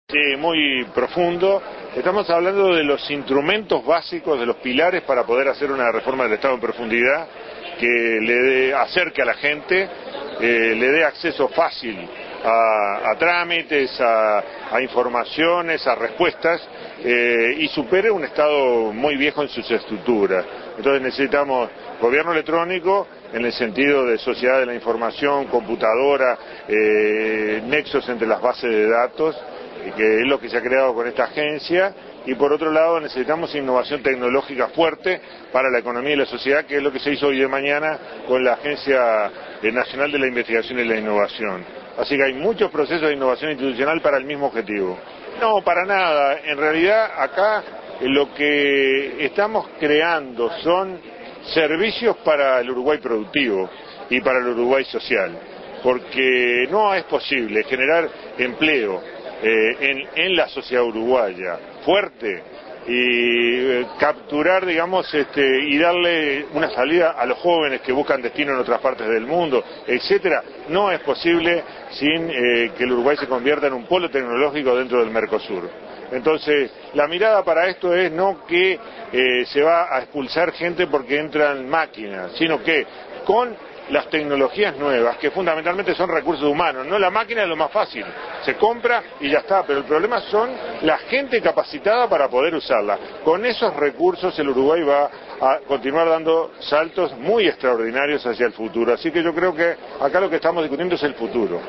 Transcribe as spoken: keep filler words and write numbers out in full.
Sí, muy profundo. Estamos hablando de los instrumentos básicos, de los pilares para poder hacer una reforma del Estado en profundidad que le dé, acerque a la gente, eh, le dé acceso fácil a, a trámites, a, a informaciones, a respuestas, eh, y supere un Estado muy viejo en sus estructuras. Entonces necesitamos gobierno electrónico en el sentido de sociedad de la información, computadora, eh, nexos entre las bases de datos, que es lo que se ha creado con esta agencia, y por otro lado necesitamos innovación tecnológica fuerte para la economía y la sociedad, que es lo que se hizo hoy de mañana con la Agencia Nacional de la Investigación y la Innovación. Así que hay muchos procesos de innovación institucional para el mismo objetivo. No, para nada. En realidad acá lo que estamos creando son servicios para el Uruguay productivo y para el Uruguay social, porque no es posible generar empleo Eh, en, en la sociedad uruguaya fuerte y eh, capturar, digamos, este, y darle una salida a los jóvenes que buscan destino en otras partes del mundo, etcétera, no es posible sin eh, que el Uruguay se convierta en un polo tecnológico dentro del Mercosur. Entonces, la mirada para esto es no que eh, se va a expulsar gente porque entran máquinas, sino que con las tecnologías nuevas, que fundamentalmente son recursos humanos, no la máquina es lo más fácil, se compra y ya está, pero el problema son la gente capacitada para poder usarla. Con esos recursos el Uruguay va a continuar dando saltos muy extraordinarios hacia el futuro, así que yo creo que acá lo que estamos discutiendo es el futuro.